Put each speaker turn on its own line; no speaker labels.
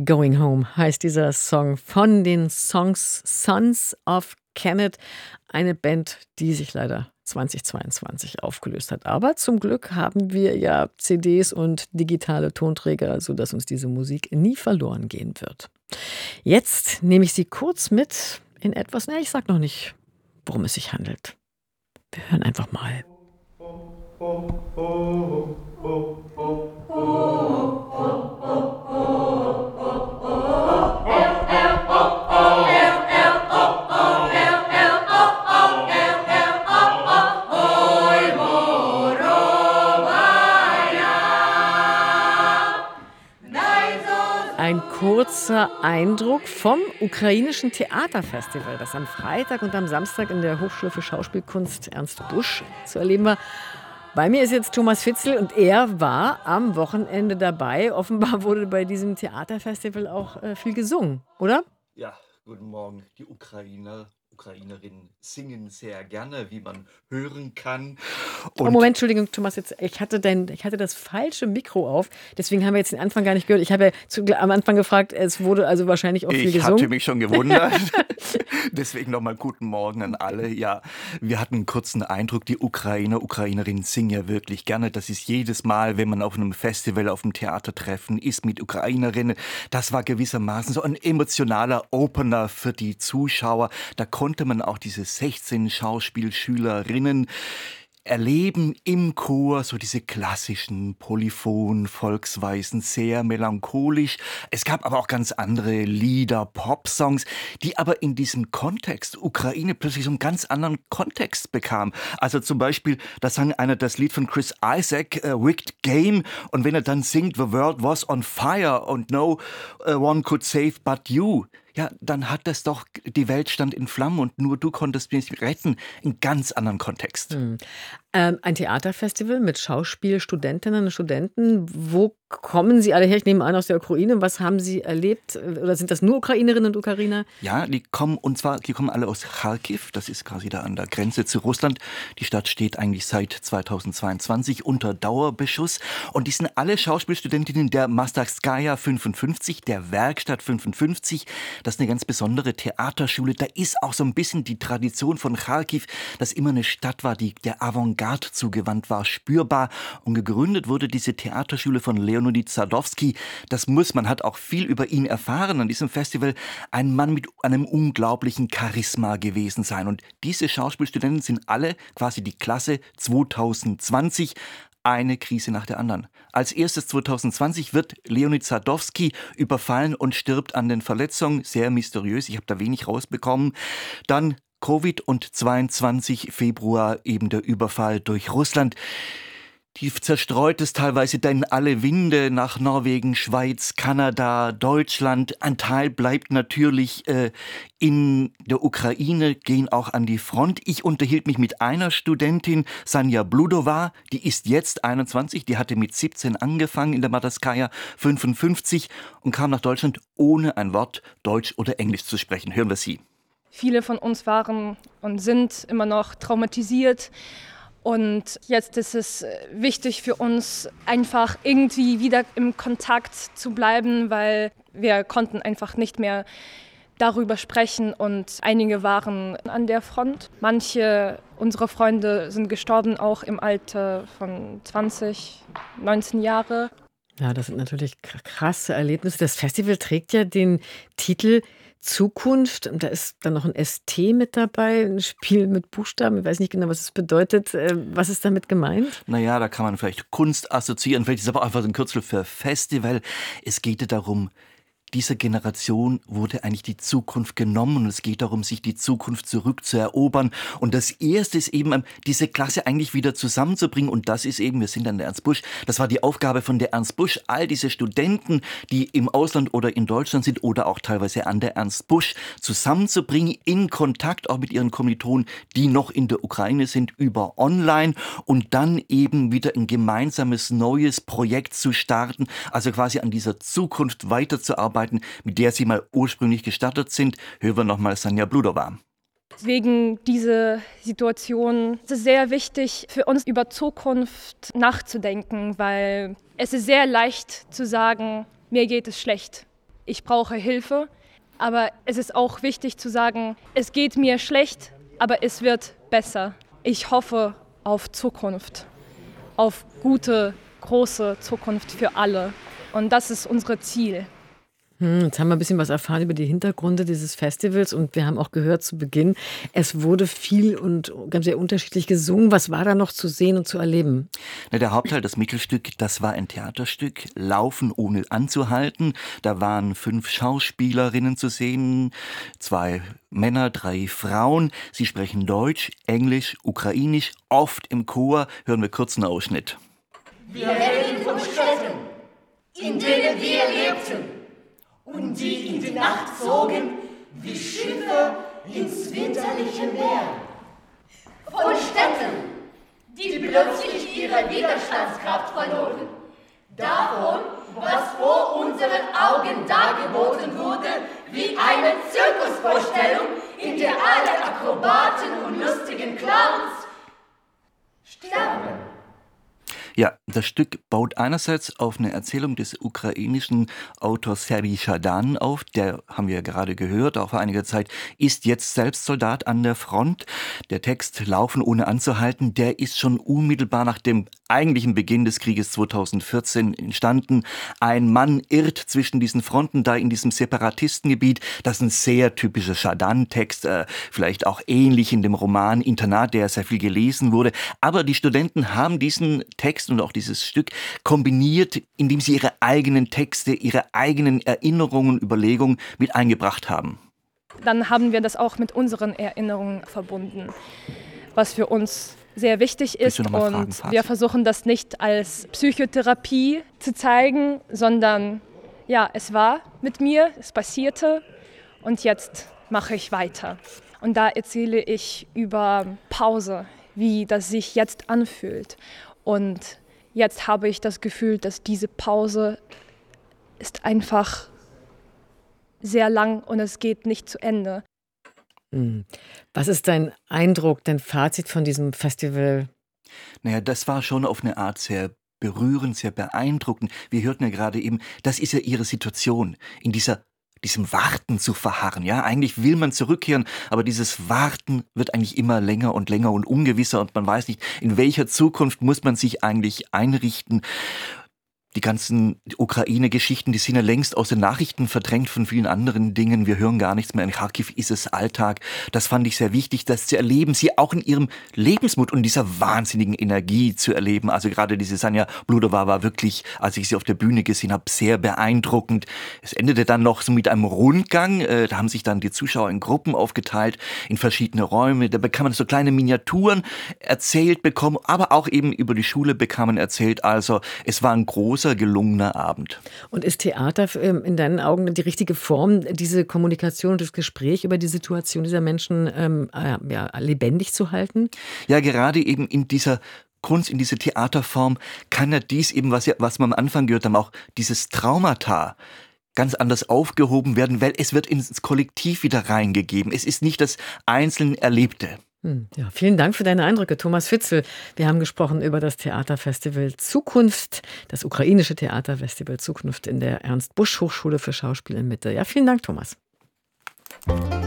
Going Home heißt dieser Song von den Sons of Kemet, eine Band, die sich leider 2022 aufgelöst hat. Aber zum Glück haben wir ja CDs und digitale Tonträger, sodass uns diese Musik nie verloren gehen wird. Jetzt nehme ich Sie kurz mit in etwas, ich sag noch nicht, worum es sich handelt. Wir hören einfach mal. Ein kurzer Eindruck vom ukrainischen Theaterfestival, das am Freitag und am Samstag in der Hochschule für Schauspielkunst Ernst Busch zu erleben war. Bei mir ist jetzt Thomas Fitzel und er war am Wochenende dabei. Offenbar wurde bei diesem Theaterfestival auch viel gesungen, oder?
Ja, guten Morgen. Die Ukrainerinnen singen sehr gerne, wie man hören kann.
Oh, Moment, Entschuldigung, Thomas, ich hatte das falsche Mikro auf, deswegen haben wir jetzt den Anfang gar nicht gehört. Ich habe ja am Anfang gefragt, es wurde also wahrscheinlich auch viel gesungen.
Ich hatte mich schon gewundert. Deswegen nochmal guten Morgen an alle. Ja, wir hatten einen kurzen Eindruck, die Ukrainerinnen singen ja wirklich gerne. Das ist jedes Mal, wenn man auf einem Festival, auf einem Theatertreffen ist mit Ukrainerinnen. Das war gewissermaßen so ein emotionaler Opener für die Zuschauer. Da konnte man auch diese 16 Schauspielschülerinnen erleben im Chor, so diese klassischen polyphonen Volksweisen, sehr melancholisch. Es gab aber auch ganz andere Lieder, Popsongs, die aber in diesem Kontext Ukraine plötzlich so einen ganz anderen Kontext bekamen. Also zum Beispiel, da sang einer das Lied von Chris Isaak, Wicked Game, und wenn er dann singt, The world was on fire and no one could save but you, ja, dann hat das doch, die Welt stand in Flammen und nur du konntest mich retten, in ganz anderen Kontext.
Ein Theaterfestival mit Schauspielstudentinnen und Studenten. Wo kommen Sie alle her? Ich nehme an, aus der Ukraine. Was haben Sie erlebt? Oder sind das nur Ukrainerinnen und Ukrainer?
Ja, die kommen alle aus Charkiw. Das ist quasi da an der Grenze zu Russland. Die Stadt steht eigentlich seit 2022 unter Dauerbeschuss. Und die sind alle Schauspielstudentinnen der Mastarskaja 55, der Werkstatt 55. Das ist eine ganz besondere Theaterschule. Da ist auch so ein bisschen die Tradition von Charkiw, dass immer eine Stadt war, die der Avantgarde zugewandt war, spürbar. Und gegründet wurde diese Theaterschule von Leonid Sadowski. Man hat auch viel über ihn erfahren an diesem Festival. Ein Mann mit einem unglaublichen Charisma gewesen sein. Und diese Schauspielstudenten sind alle quasi die Klasse 2020. Eine Krise nach der anderen. Als erstes 2020 wird Leonid Sadowski überfallen und stirbt an den Verletzungen. Sehr mysteriös, ich habe da wenig rausbekommen. Dann Covid und 22 Februar eben der Überfall durch Russland. Die zerstreut es teilweise dann alle Winde nach Norwegen, Schweiz, Kanada, Deutschland. Ein Teil bleibt natürlich in der Ukraine, gehen auch an die Front. Ich unterhielt mich mit einer Studentin, Sanja Bludova, die ist jetzt 21, die hatte mit 17 angefangen in der Mastarskaja 55 und kam nach Deutschland, ohne ein Wort Deutsch oder Englisch zu sprechen. Hören wir sie.
Viele von uns waren und sind immer noch traumatisiert. Und jetzt ist es wichtig für uns, einfach irgendwie wieder im Kontakt zu bleiben, weil wir konnten einfach nicht mehr darüber sprechen. Und einige waren an der Front. Manche unserer Freunde sind gestorben, auch im Alter von 20, 19 Jahre.
Ja, das sind natürlich krasse Erlebnisse. Das Festival trägt ja den Titel Zukunft. Da ist dann noch ein ST mit dabei, ein Spiel mit Buchstaben. Ich weiß nicht genau, was es bedeutet. Was ist damit gemeint?
Naja, da kann man vielleicht Kunst assoziieren. Vielleicht ist es aber einfach so ein Kürzel für Festival. Es geht darum, dieser Generation wurde eigentlich die Zukunft genommen und es geht darum, sich die Zukunft zurückzuerobern. Und das Erste ist eben, diese Klasse eigentlich wieder zusammenzubringen. Und das ist eben, wir sind an der Ernst Busch, das war die Aufgabe von der Ernst Busch, all diese Studenten, die im Ausland oder in Deutschland sind oder auch teilweise an der Ernst Busch, zusammenzubringen, in Kontakt auch mit ihren Kommilitonen, die noch in der Ukraine sind, über online und dann eben wieder ein gemeinsames neues Projekt zu starten, also quasi an dieser Zukunft weiterzuarbeiten, mit der sie mal ursprünglich gestartet sind. Hören wir nochmal Sanja Bludova.
Wegen dieser Situation ist es sehr wichtig für uns, über Zukunft nachzudenken, weil es ist sehr leicht zu sagen, mir geht es schlecht. ich brauche Hilfe. Aber es ist auch wichtig zu sagen, es geht mir schlecht, aber es wird besser. Ich hoffe auf Zukunft, auf gute, große Zukunft für alle. Und das ist unser Ziel.
Jetzt haben wir ein bisschen was erfahren über die Hintergründe dieses Festivals und wir haben auch gehört zu Beginn, es wurde viel und ganz sehr unterschiedlich gesungen. Was war da noch zu sehen und zu erleben?
Na, der Hauptteil, das Mittelstück, das war ein Theaterstück, Laufen ohne anzuhalten. Da waren 5 Schauspielerinnen zu sehen, 2 Männer, 3 Frauen. Sie sprechen Deutsch, Englisch, Ukrainisch, oft im Chor. Hören wir kurz einen Ausschnitt.
Wir reden von Städten, in denen wir lebten und die in die Nacht zogen wie Schiffe ins winterliche Meer. Von Städten, die plötzlich ihre Widerstandskraft verloren. Davon, was vor unseren Augen dargeboten wurde, wie eine Zirkusvorstellung, in der alle Akrobaten und lustigen Clowns sterben.
Ja, das Stück baut einerseits auf eine Erzählung des ukrainischen Autors Serhij Schadan auf, der, haben wir ja gerade gehört, auch vor einiger Zeit, ist jetzt selbst Soldat an der Front. Der Text Laufen ohne anzuhalten, der ist schon unmittelbar nach dem eigentlichen Beginn des Krieges 2014 entstanden. Ein Mann irrt zwischen diesen Fronten, da in diesem Separatistengebiet. Das ist ein sehr typischer Schadan-Text, vielleicht auch ähnlich in dem Roman Internat, der sehr viel gelesen wurde. Aber die Studenten haben diesen Text und auch dieses Stück kombiniert, indem sie ihre eigenen Texte, ihre eigenen Erinnerungen, Überlegungen mit eingebracht haben.
Dann haben wir das auch mit unseren Erinnerungen verbunden, was für uns sehr wichtig ist. Und wir versuchen das nicht als Psychotherapie zu zeigen, sondern ja, es war mit mir, es passierte und jetzt mache ich weiter. Und da erzähle ich über Pause, wie das sich jetzt anfühlt. Und jetzt habe ich das Gefühl, dass diese Pause ist einfach sehr lang und es geht nicht zu Ende.
Was ist dein Eindruck, dein Fazit von diesem Festival?
Naja, das war schon auf eine Art sehr berührend, sehr beeindruckend. Wir hörten ja gerade eben, das ist ja ihre Situation, in diesem Warten zu verharren. Ja, eigentlich will man zurückkehren, aber dieses Warten wird eigentlich immer länger und ungewisser und man weiß nicht, in welcher Zukunft muss man sich eigentlich einrichten. Die ganzen Ukraine-Geschichten, die sind ja längst aus den Nachrichten verdrängt von vielen anderen Dingen. Wir hören gar nichts mehr. In Kharkiv ist es Alltag. Das fand ich sehr wichtig, das zu erleben, sie auch in ihrem Lebensmut und dieser wahnsinnigen Energie zu erleben. Also gerade diese Sanja Bludova war wirklich, als ich sie auf der Bühne gesehen habe, sehr beeindruckend. Es endete dann noch so mit einem Rundgang. Da haben sich dann die Zuschauer in Gruppen aufgeteilt, in verschiedene Räume. Da bekam man so kleine Miniaturen erzählt bekommen, aber auch eben über die Schule bekam man erzählt. Also es war ein großer, gelungener Abend.
Und ist Theater in deinen Augen die richtige Form, diese Kommunikation und das Gespräch über die Situation dieser Menschen lebendig zu halten?
Ja, gerade eben in dieser Kunst, in dieser Theaterform kann ja dies eben, was wir am Anfang gehört haben, auch dieses Traumata ganz anders aufgehoben werden, weil es wird ins Kollektiv wieder reingegeben. Es ist nicht das einzeln Erlebte.
Ja, vielen Dank für deine Eindrücke, Thomas Fitzel. Wir haben gesprochen über das Theaterfestival Zukunft, das ukrainische Theaterfestival Zukunft in der Ernst-Busch-Hochschule für Schauspiel in Mitte. Ja, vielen Dank, Thomas.